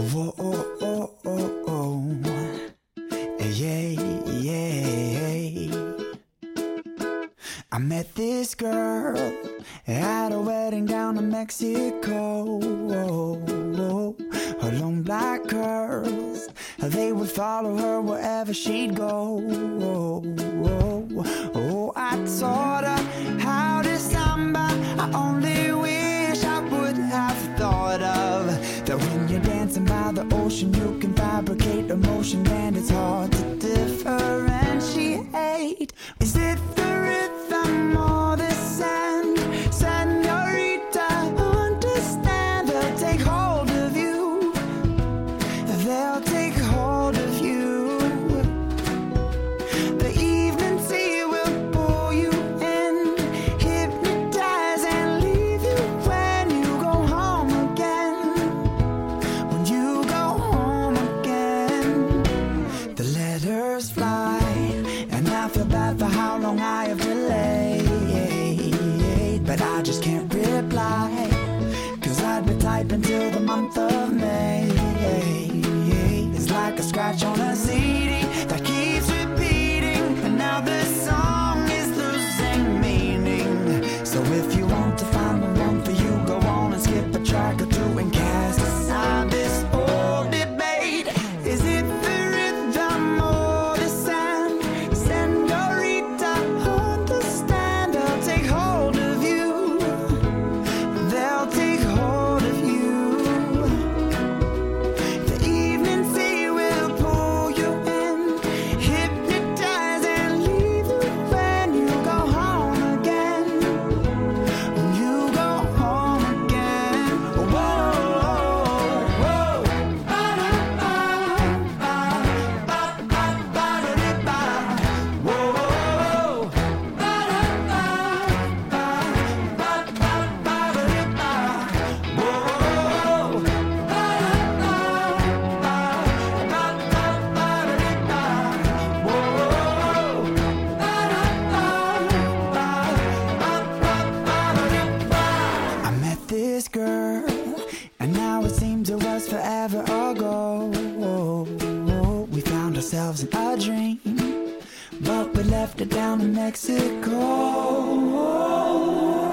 Whoa, oh, oh, oh, oh. Yeah, yeah. I met this girl at a wedding down in Mexico. Her long black curls, they would follow her wherever she'd go. Oh, I taught her how to samba. I only wish I would have thought of that when you're dancing by the ocean, you can fabricate emotion, and it's hard to differentiate. Is it the rhythm or the sound? Senorita, understand, they'll take hold of you. They'll take hold of you. The evening sea will pull you in, hypnotize and leave you when you go home again. When you go home again, the letters fly, and I feel bad for how long I have delayed, but I just can't reply, 'cause I'd be typing till the month of May. It's like a scratch on a CD that keeps repeating, and now the song is losing meaning. So if you want to find the one for you, go on and skip a track or two and cast aside this old debate. Is it the rhythm or the sound? Senorita, understand, they'll take hold of you. They'll take hold of you. The evening sea will pull you in, hypnotize and leave you when you go home again. When you go home again. Whoa, whoa. Ba-da-ba-ba-ba-ba-da-ba. Whoa, ba-da-ba-ba-ba-ba-da-ba. Whoa, I met this girl, and now it seems it was forever ago. We found ourselves in a dream, but we left it down in Mexico.